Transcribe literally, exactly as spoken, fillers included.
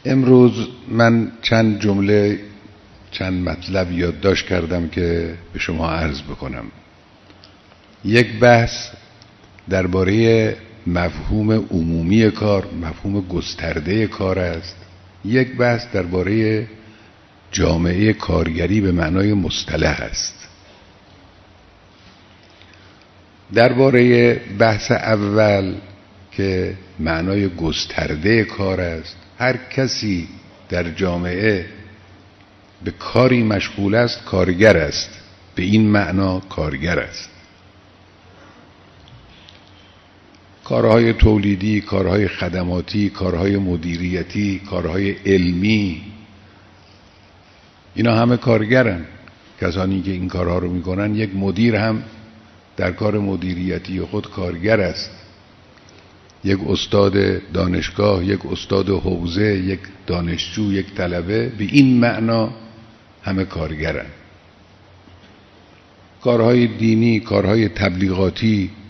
امروز من چند جمله چند مطلب یادداشت کردم که به شما عرض بکنم. یک بحث درباره مفهوم عمومی کار، مفهوم گسترده کار است. یک بحث درباره جامعه کارگری به معنای مصطلح است. درباره بحث اول که معنای گسترده کار است، هر کسی در جامعه به کاری مشغول است کارگر است، به این معنا کارگر است. کارهای تولیدی، کارهای خدماتی، کارهای مدیریتی، کارهای علمی، اینا همه کارگرن. کسانی که این کارها رو میکنن، یک مدیر هم در کار مدیریتی خود کارگر است. یک استاد دانشگاه، یک استاد حوزه، یک دانشجو، یک طلبه، به این معنا همه کارگرن. کارهای دینی، کارهای تبلیغاتی،